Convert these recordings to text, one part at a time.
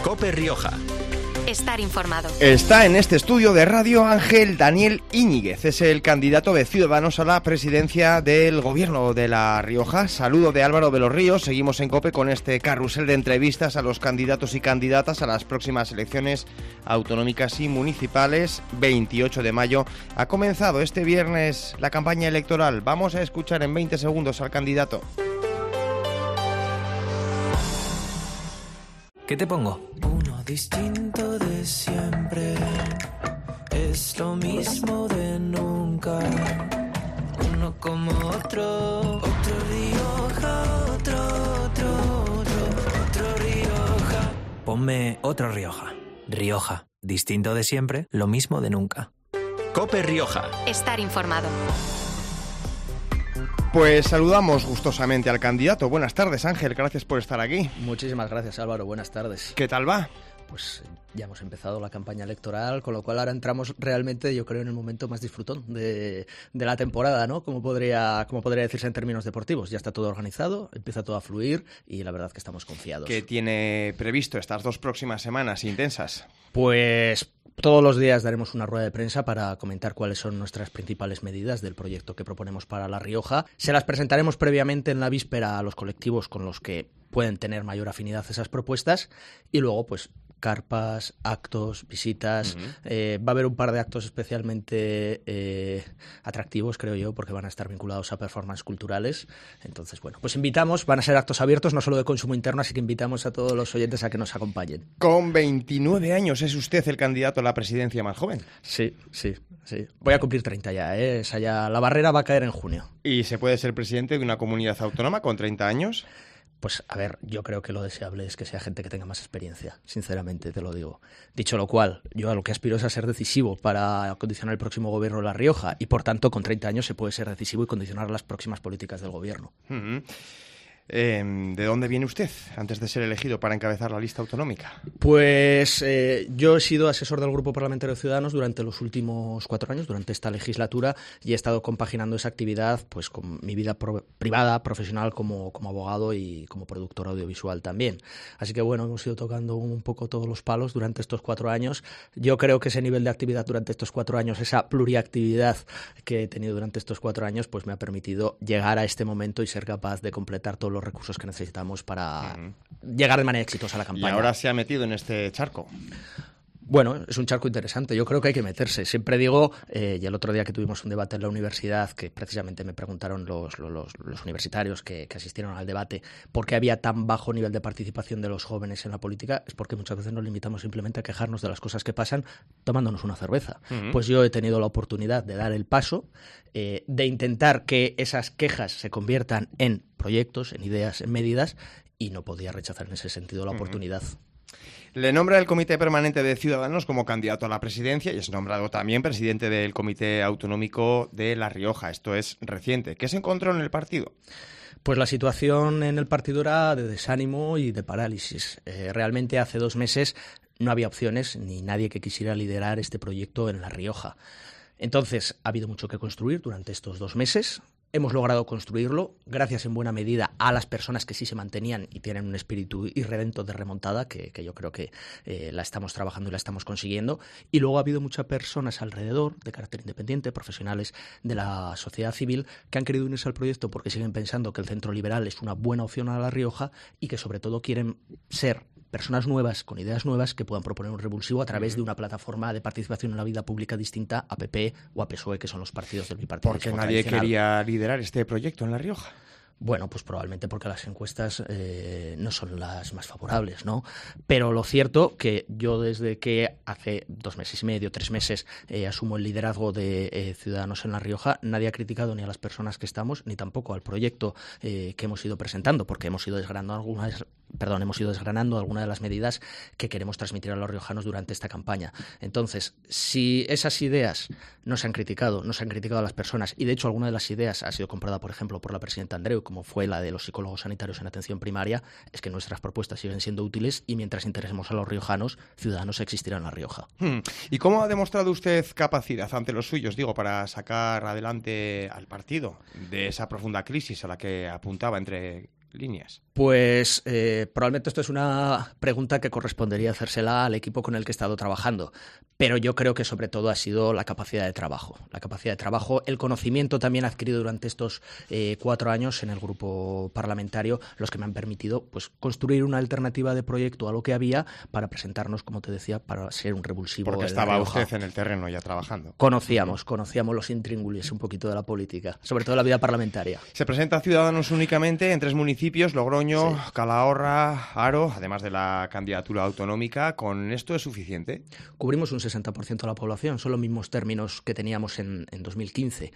COPE Rioja. Estar informado. Está en este estudio de radio Ángel Daniel Íñiguez. Es el candidato de Ciudadanos a la presidencia del gobierno de La Rioja. Saludo de Álvaro de los Ríos. Seguimos en COPE con este carrusel de entrevistas a los candidatos y candidatas a las próximas elecciones autonómicas y municipales. 28 de mayo ha comenzado este viernes la campaña electoral. Vamos a escuchar en 20 segundos al candidato. ¿Qué te pongo? Uno distinto de siempre, es lo mismo de nunca. Uno como otro Rioja, otro Rioja. Ponme otro Rioja. Rioja, distinto de siempre, lo mismo de nunca. COPE Rioja. Estar informado. Pues saludamos gustosamente al candidato. Buenas tardes, Ángel, gracias por estar aquí. Muchísimas gracias, Álvaro, buenas tardes. ¿Qué tal va? Pues ya hemos empezado la campaña electoral, con lo cual ahora entramos realmente, yo creo, en el momento más disfrutón de la temporada, ¿no? Como podría decirse en términos deportivos. Ya está todo organizado, empieza todo a fluir y la verdad que estamos confiados. ¿Qué tiene previsto estas 2 próximas semanas intensas? Pues todos los días daremos una rueda de prensa para comentar cuáles son nuestras principales medidas del proyecto que proponemos para La Rioja. Se las presentaremos previamente en la víspera a los colectivos con los que pueden tener mayor afinidad esas propuestas y luego, pues, carpas, actos, visitas. Va a haber un par de actos especialmente atractivos, creo yo, porque van a estar vinculados a performances culturales. Entonces, bueno, pues invitamos, van a ser actos abiertos, no solo de consumo interno, así que invitamos a todos los oyentes a que nos acompañen. Con 29 años, ¿es usted el candidato a la presidencia más joven? Sí. Voy a cumplir 30 ya, ¿eh? La barrera va a caer en junio. ¿Y se puede ser presidente de una comunidad autónoma con 30 años? Pues a ver, yo creo que lo deseable es que sea gente que tenga más experiencia, sinceramente te lo digo. Dicho lo cual, yo a lo que aspiro es a ser decisivo para condicionar el próximo gobierno de La Rioja y por tanto con 30 años se puede ser decisivo y condicionar las próximas políticas del gobierno. ¿De dónde viene usted antes de ser elegido para encabezar la lista autonómica? Pues yo he sido asesor del Grupo Parlamentario de Ciudadanos durante los últimos 4 años, durante esta legislatura, y he estado compaginando esa actividad pues con mi vida privada, profesional, como abogado y como productor audiovisual también. Así que bueno, hemos ido tocando un poco todos los palos durante estos 4 años. Yo creo que ese nivel de actividad durante estos 4 años, esa pluriactividad que he tenido durante estos 4 años, pues me ha permitido llegar a este momento y ser capaz de completar todos los recursos que necesitamos para llegar de manera exitosa a la campaña. Y ahora se ha metido en este charco. Bueno, es un charco interesante. Yo creo que hay que meterse. Siempre digo, y el otro día que tuvimos un debate en la universidad, que precisamente me preguntaron los universitarios que asistieron al debate por qué había tan bajo nivel de participación de los jóvenes en la política, es porque muchas veces nos limitamos simplemente a quejarnos de las cosas que pasan tomándonos una cerveza. Pues yo he tenido la oportunidad de dar el paso, de intentar que esas quejas se conviertan en proyectos, en ideas, en medidas, y no podía rechazar en ese sentido la oportunidad. Le nombra el Comité Permanente de Ciudadanos como candidato a la presidencia y es nombrado también presidente del Comité Autonómico de La Rioja. Esto es reciente. ¿Qué se encontró en el partido? Pues la situación en el partido era de desánimo y de parálisis. Realmente hace 2 meses no había opciones ni nadie que quisiera liderar este proyecto en La Rioja. Entonces, ha habido mucho que construir durante estos 2 meses. Hemos logrado construirlo gracias en buena medida a las personas que sí se mantenían y tienen un espíritu irredento de remontada, que yo creo que la estamos trabajando y la estamos consiguiendo. Y luego ha habido muchas personas alrededor, de carácter independiente, profesionales de la sociedad civil, que han querido unirse al proyecto porque siguen pensando que el centro liberal es una buena opción a La Rioja y que sobre todo quieren ser personas nuevas, con ideas nuevas, que puedan proponer un revulsivo a través de una plataforma de participación en la vida pública distinta a PP o a PSOE, que son los partidos del bipartidismo Porque nadie quería liderar este proyecto en La Rioja. Bueno, pues probablemente porque las encuestas no son las más favorables, ¿no? Pero lo cierto que yo desde que hace 2 meses y medio, 3 meses, asumo el liderazgo de Ciudadanos en La Rioja, nadie ha criticado ni a las personas que estamos, ni tampoco al proyecto que hemos ido presentando, porque hemos ido desgranando algunas de las medidas que queremos transmitir a los riojanos durante esta campaña. Entonces, si esas ideas no se han criticado a las personas, y de hecho alguna de las ideas ha sido comprada, por ejemplo, por la presidenta Andreu, como fue la de los psicólogos sanitarios en atención primaria, es que nuestras propuestas siguen siendo útiles y mientras interesemos a los riojanos, Ciudadanos existirá en La Rioja. ¿Y cómo ha demostrado usted capacidad ante los suyos, para sacar adelante al partido de esa profunda crisis a la que apuntaba entre líneas? Pues probablemente esto es una pregunta que correspondería hacérsela al equipo con el que he estado trabajando, pero yo creo que sobre todo ha sido la capacidad de trabajo. La capacidad de trabajo, el conocimiento también adquirido durante estos 4 años en el grupo parlamentario, los que me han permitido pues construir una alternativa de proyecto a lo que había para presentarnos, como te decía, para ser un revulsivo. Porque estaba usted en el terreno ya trabajando. Conocíamos los intríngulis un poquito de la política, sobre todo de la vida parlamentaria. Se presenta Ciudadanos únicamente en 3 municipios, Logroño, sí, Calahorra, Haro, además de la candidatura autonómica. ¿Con esto es suficiente? Cubrimos un 60% de la población, son los mismos términos que teníamos en 2015.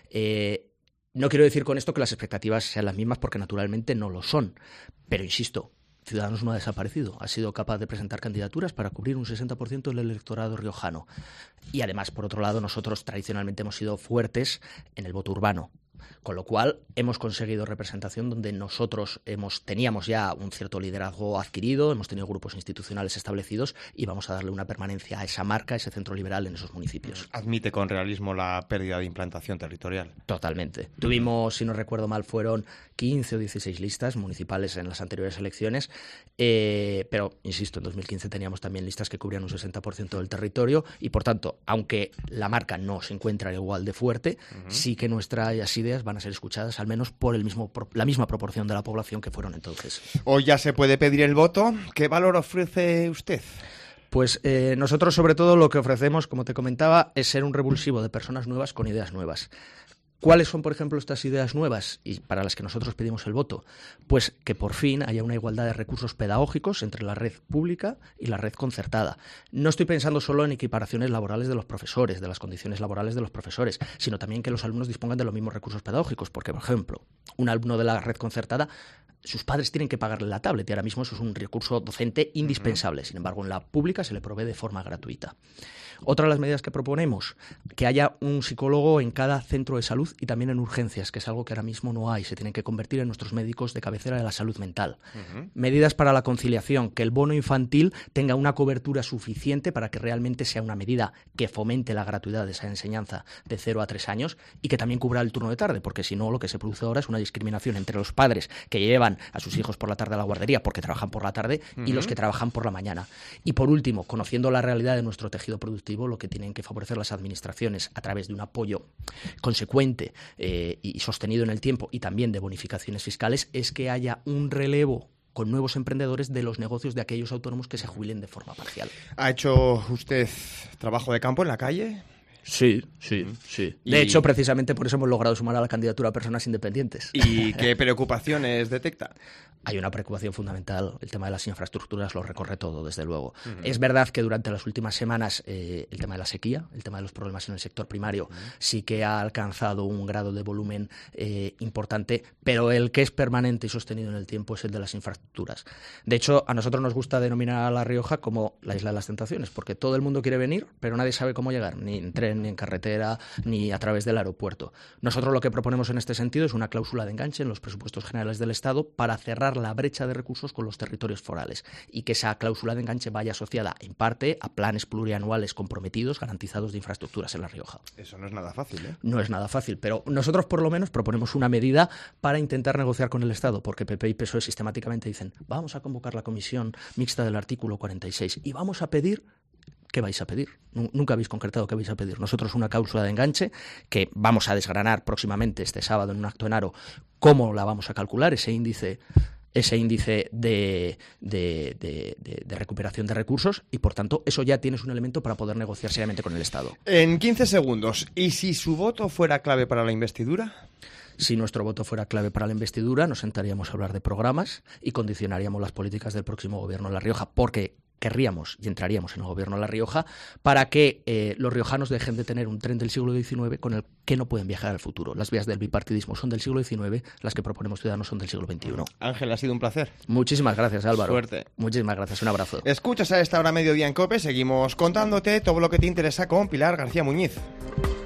No quiero decir con esto que las expectativas sean las mismas, porque naturalmente no lo son, pero insisto, Ciudadanos no ha desaparecido, ha sido capaz de presentar candidaturas para cubrir un 60% del electorado riojano. Y además, por otro lado, nosotros tradicionalmente hemos sido fuertes en el voto urbano, con lo cual hemos conseguido representación donde nosotros teníamos ya un cierto liderazgo adquirido, hemos tenido grupos institucionales establecidos y vamos a darle una permanencia a esa marca, a ese centro liberal en esos municipios. ¿Admite con realismo la pérdida de implantación territorial? Totalmente. Tuvimos, si no recuerdo mal, fueron 15 o 16 listas municipales en las anteriores elecciones, pero, insisto, en 2015 teníamos también listas que cubrían un 60% del territorio y, por tanto, aunque la marca no se encuentra igual de fuerte, sí que nuestras ideas van a ser escuchadas al menos por la misma proporción de la población que fueron entonces. Hoy ya se puede pedir el voto. ¿Qué valor ofrece usted? Pues nosotros, sobre todo, lo que ofrecemos, como te comentaba, es ser un revulsivo de personas nuevas con ideas nuevas. ¿Cuáles son, por ejemplo, estas ideas nuevas y para las que nosotros pedimos el voto? Pues que por fin haya una igualdad de recursos pedagógicos entre la red pública y la red concertada. No estoy pensando solo en equiparaciones laborales de los profesores, de las condiciones laborales de los profesores, sino también que los alumnos dispongan de los mismos recursos pedagógicos, porque, por ejemplo, un alumno de la red concertada, sus padres tienen que pagarle la tablet y ahora mismo eso es un recurso docente indispensable. Sin embargo, en la pública se le provee de forma gratuita. Otra de las medidas que proponemos, que haya un psicólogo en cada centro de salud y también en urgencias, que es algo que ahora mismo no hay. Se tienen que convertir en nuestros médicos de cabecera de la salud mental. Medidas para la conciliación, que el bono infantil tenga una cobertura suficiente para que realmente sea una medida que fomente la gratuidad de esa enseñanza de 0 a 3 años y que también cubra el turno de tarde, porque si no, lo que se produce ahora es una discriminación entre los padres que llevan a sus hijos por la tarde a la guardería porque trabajan por la tarde y los que trabajan por la mañana. Y por último, conociendo la realidad de nuestro tejido productivo, lo que tienen que favorecer las administraciones a través de un apoyo consecuente y sostenido en el tiempo y también de bonificaciones fiscales es que haya un relevo con nuevos emprendedores de los negocios de aquellos autónomos que se jubilen de forma parcial. ¿Ha hecho usted trabajo de campo en la calle? Sí. De hecho, precisamente por eso hemos logrado sumar a la candidatura a personas independientes. ¿Y qué preocupaciones detecta? Hay una preocupación fundamental. El tema de las infraestructuras lo recorre todo, desde luego. Es verdad que durante las últimas semanas el tema de la sequía, el tema de los problemas en el sector primario, sí que ha alcanzado un grado de volumen importante, pero el que es permanente y sostenido en el tiempo es el de las infraestructuras. De hecho, a nosotros nos gusta denominar a La Rioja como la isla de las tentaciones, porque todo el mundo quiere venir, pero nadie sabe cómo llegar, ni en tren, ni en carretera, ni a través del aeropuerto. Nosotros lo que proponemos en este sentido es una cláusula de enganche en los presupuestos generales del Estado para cerrar la brecha de recursos con los territorios forales y que esa cláusula de enganche vaya asociada en parte a planes plurianuales comprometidos, garantizados de infraestructuras en La Rioja. Eso no es nada fácil, ¿eh? No es nada fácil, pero nosotros por lo menos proponemos una medida para intentar negociar con el Estado, porque PP y PSOE sistemáticamente dicen vamos a convocar la comisión mixta del artículo 46 y vamos a pedir. ¿Qué vais a pedir? Nunca habéis concretado qué vais a pedir. Nosotros una cláusula de enganche que vamos a desgranar próximamente este sábado en un acto en Haro cómo la vamos a calcular, ese índice de recuperación de recursos y, por tanto, eso ya tienes un elemento para poder negociar seriamente con el Estado. En 15 segundos, ¿y si su voto fuera clave para la investidura? Si nuestro voto fuera clave para la investidura, nos sentaríamos a hablar de programas y condicionaríamos las políticas del próximo gobierno de La Rioja, porque querríamos y entraríamos en el gobierno de La Rioja para que los riojanos dejen de tener un tren del siglo XIX con el que no pueden viajar al futuro. Las vías del bipartidismo son del siglo XIX, las que proponemos Ciudadanos son del siglo XXI. Ángel, ha sido un placer. Muchísimas gracias, Álvaro. Suerte. Muchísimas gracias, un abrazo. Escuchas a esta hora mediodía en COPE, seguimos contándote todo lo que te interesa con Pilar García Muñiz.